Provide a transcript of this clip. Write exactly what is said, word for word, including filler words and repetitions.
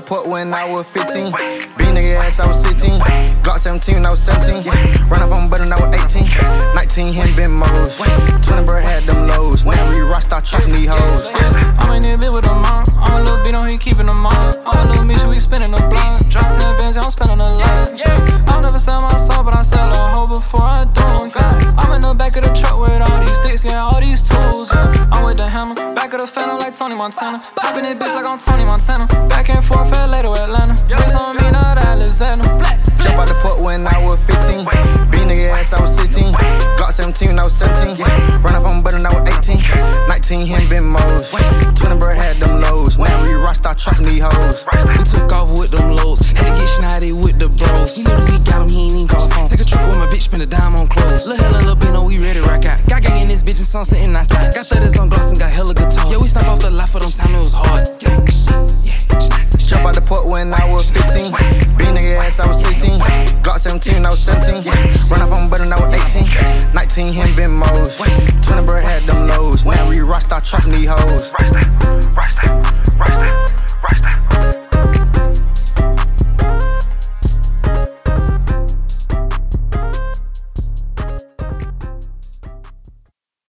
port when I was fifteen. Beat nigga ass, I was sixteen. Glock seventeen when I was seventeen. Run off on button, I was eighteen. nineteen, him been modes. twenty bird had them lows. Now we rock, start chopping these hoes. I'm in this bitch with a mom. I'm a little bit on, he keeping them on. I'm a little bitch, we spinning the blunt. Drop ten bands, I'm spending a lot. I'll never sell my soul, but I sell a hoe before I do. I'm in the back of the truck with all these sticks, yeah, all these tools. Yeah. I'm with the hammer, back of the phantom like Tony Montana. Popping this bitch like I'm Tony Montana. Back and forth, fell later with Atlanta. Bitch on me, not Alexander. Jump out the port when I was fifteen. Beat nigga ass, I was sixteen. Glock seventeen when I was seventeen. Run off on button, I was eighteen. nineteen, him been modes. twenty bird had them lows. Now we rock, start chopping these hoes. We took off with them lows. Had to get snotty with the bros. You know that we got him, he ain't even call phone. Take a trip with my bitch, spend a dime on clothes. Lil' hella, lil' bit, no, we ready to rock out. Got gang in this bitch and some sitting outside. Got thirties on gloss and got hella guitar. Yeah, we snap off the lot for them time, it was hard. Yeah, yeah. Jump out the port when I was fifteen. Beat nigga ass, I was sixteen. Glock seventeen when I was seventeen. Run off on button, I was eighteen. nineteen, him been modes. twenty bird had them lows. Now we rock, start chopping these hoes.